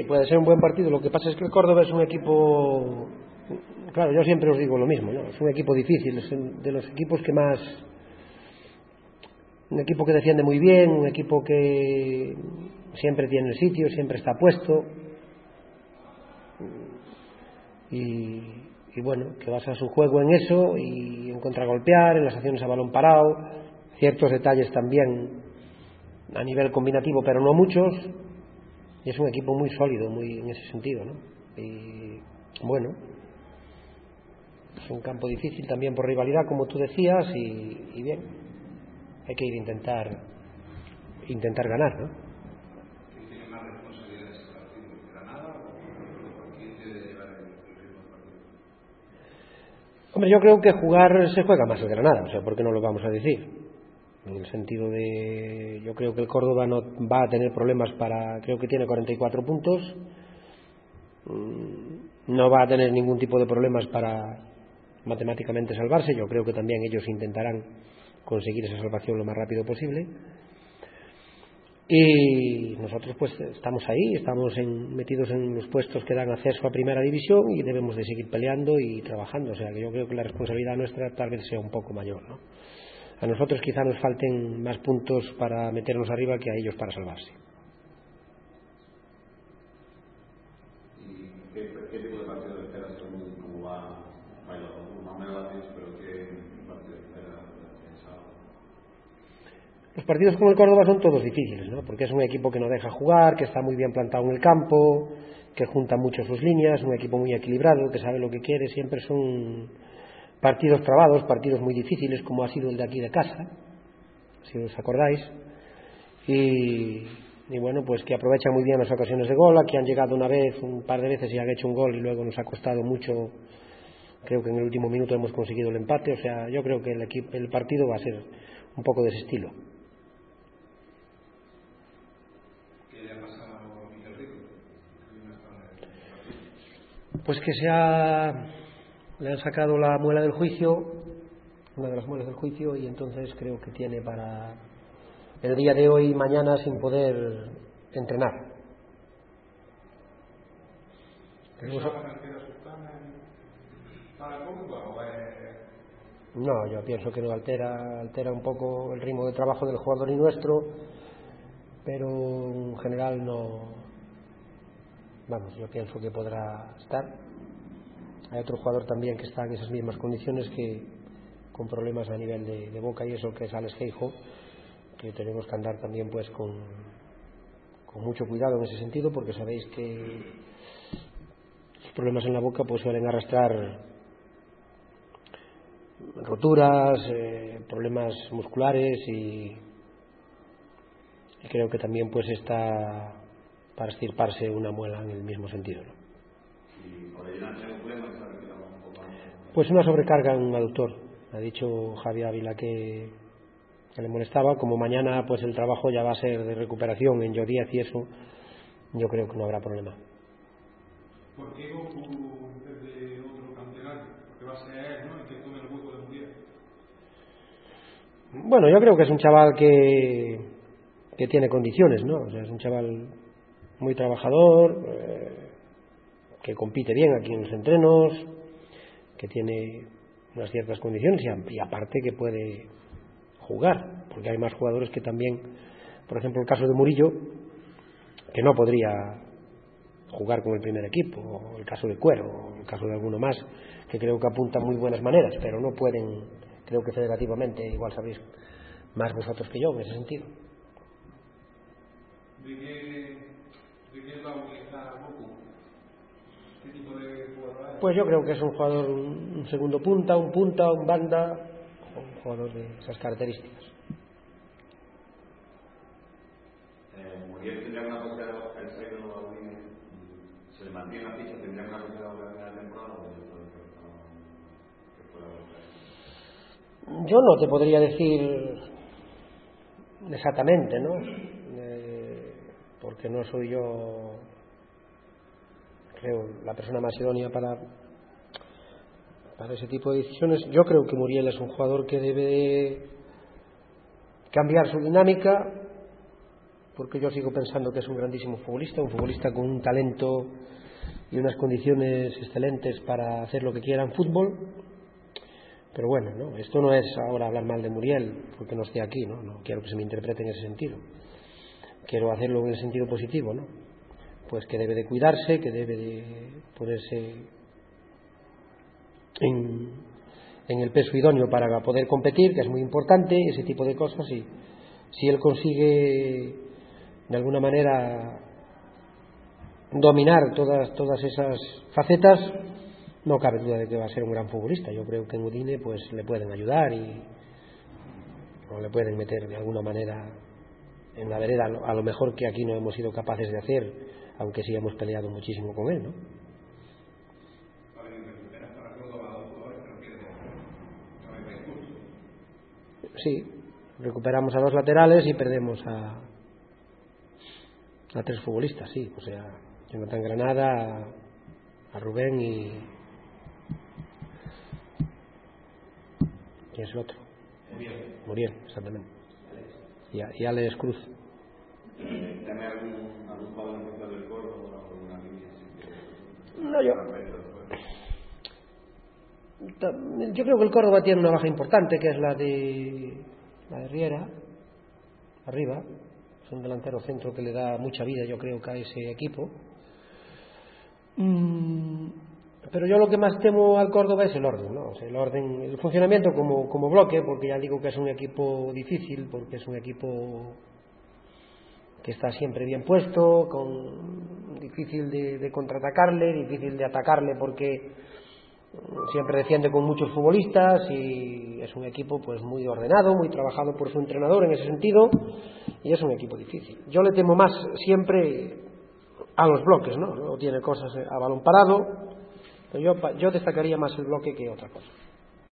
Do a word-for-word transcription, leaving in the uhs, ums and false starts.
puede ser un buen partido. Lo que pasa es que el Córdoba es un equipo, claro, yo siempre os digo lo mismo, ¿no? Es un equipo difícil, es de los equipos que más, un equipo que defiende muy bien, un equipo que siempre tiene el sitio, siempre está puesto y, y bueno, que basa su juego en eso y en contragolpear, en las acciones a balón parado, ciertos detalles también a nivel combinativo, pero no muchos. Y es un equipo muy sólido, muy en ese sentido, ¿no? Y bueno, es un campo difícil también por rivalidad, como tú decías, y, y bien, hay que ir a intentar intentar ganar, ¿no? ¿Quién tiene más responsabilidad en ese partido? ¿Granada o quién debe llevar el ritmo del partido? Hombre, yo creo que jugar se juega más el Granada, o sea, ¿por qué no lo vamos a decir? En el sentido de, yo creo que el Córdoba no va a tener problemas para, creo que tiene cuarenta y cuatro puntos, no va a tener ningún tipo de problemas para matemáticamente salvarse. Yo creo que también ellos intentarán conseguir esa salvación lo más rápido posible, y nosotros pues estamos ahí, estamos en, metidos en los puestos que dan acceso a primera división y debemos de seguir peleando y trabajando. O sea que yo creo que la responsabilidad nuestra tal vez sea un poco mayor, ¿no? A nosotros quizá nos falten más puntos para meternos arriba que a ellos para salvarse. ¿Y qué, qué tipo de partido esperas según cómo va? Bueno, más o menos lo has dicho, pero ¿qué partido esperas pensado? Los partidos con el Córdoba son todos difíciles, ¿no? Porque es un equipo que no deja jugar, que está muy bien plantado en el campo, que junta mucho sus líneas, un equipo muy equilibrado, que sabe lo que quiere. Siempre son partidos trabados, partidos muy difíciles, como ha sido el de aquí de casa, si os acordáis, y, y bueno, pues que aprovechan muy bien las ocasiones de gol. Aquí han llegado una vez, un par de veces y han hecho un gol y luego nos ha costado mucho. Creo que en el último minuto hemos conseguido el empate. O sea, yo creo que el, equipo, el partido va a ser un poco de ese estilo. ¿Qué le ha pasado a Miguel Rico? Pues que se ha, le han sacado la muela del juicio, una de las muelas del juicio, y entonces creo que tiene para el día de hoy y mañana sin poder entrenar. ¿Eso va a hacer asustarme para el Córdoba o es...? No, yo pienso que no altera, altera un poco el ritmo de trabajo del jugador y nuestro, pero en general no. Vamos, yo pienso que podrá estar. Hay otro jugador también que está en esas mismas condiciones, que con problemas a nivel de, de boca y eso, que es Alex Geijo, que tenemos que andar también pues con, con mucho cuidado en ese sentido, porque sabéis que los problemas en la boca pues suelen arrastrar roturas, eh, problemas musculares, y, y creo que también pues está para extirparse una muela en el mismo sentido, ¿no? ¿Y por ahí no hay un problema que se ha retirado un poco antes? Pues una sobrecarga en un aductor. Ha dicho Javi Ávila que, que le molestaba. Como mañana pues el trabajo ya va a ser de recuperación en Llodiez y eso, yo creo que no habrá problema. ¿Por qué Goku en vez de otro canterario? Porque va a ser él, ¿no?, el que tome el hueco de Muriel. Bueno, yo creo que es un chaval que, que tiene condiciones, ¿no? O sea, es un chaval muy trabajador, eh, que compite bien aquí en los entrenos, que tiene unas ciertas condiciones y, y aparte que puede jugar, porque hay más jugadores que también, por ejemplo el caso de Murillo, que no podría jugar con el primer equipo, o el caso de Cuero, o el caso de alguno más, que creo que apuntan muy buenas maneras, pero no pueden, creo que federativamente, igual sabéis más vosotros que yo en ese sentido. ¿De qué, de qué lado está Goku? ¿Qué tipo de jugador es? Pues yo creo que es un jugador, un segundo punta, un punta, un banda, un jugador de esas características. Eh, Muriel tendría una posibilidad de el seis de los Audines, se le mantiene la ficha, tendría una posibilidad de volver a la temporada o de que fuera volver. Yo no te podría decir exactamente, ¿no? Eh, porque no soy yo, creo, la persona más idónea para para ese tipo de decisiones. Yo creo que Muriel es un jugador que debe cambiar su dinámica, porque yo sigo pensando que es un grandísimo futbolista, un futbolista con un talento y unas condiciones excelentes para hacer lo que quiera en fútbol. Pero bueno, ¿no? Esto no es ahora hablar mal de Muriel porque no esté aquí, ¿no? No quiero que se me interprete en ese sentido. Quiero hacerlo en el sentido positivo, ¿no? Pues que debe de cuidarse, que debe de ponerse en, en el peso idóneo para poder competir, que es muy importante, ese tipo de cosas. Y si él consigue de alguna manera dominar todas, todas esas facetas, no cabe duda de que va a ser un gran futbolista. Yo creo que en Udine pues le pueden ayudar y o le pueden meter de alguna manera en la vereda, a lo mejor que aquí no hemos sido capaces de hacer, aunque sí hemos peleado muchísimo con él, ¿no? Sí, recuperamos a dos laterales y perdemos a a tres futbolistas, sí, o sea, Jonathan Granada, a, a Rubén y ¿quién es el otro? Muriel, Muriel, exactamente. Y, a, y Alex Cruz. ¿Tiene algún, algún jugador en contra del Córdoba o alguna línea? No, yo. Yo creo que el Córdoba tiene una baja importante, que es la de la de Riera, arriba. Es un delantero centro que le da mucha vida, yo creo, que a ese equipo. Mm, pero yo lo que más temo al Córdoba es el orden, ¿no? O sea, el orden, el funcionamiento como, como bloque, porque ya digo que es un equipo difícil, porque es un equipo que está siempre bien puesto, con, difícil de, de contraatacarle, difícil de atacarle porque siempre defiende con muchos futbolistas y es un equipo pues muy ordenado, muy trabajado por su entrenador en ese sentido, y es un equipo difícil. Yo le temo más siempre a los bloques, ¿no? Luego tiene cosas a balón parado, pero yo, yo destacaría más el bloque que otra cosa.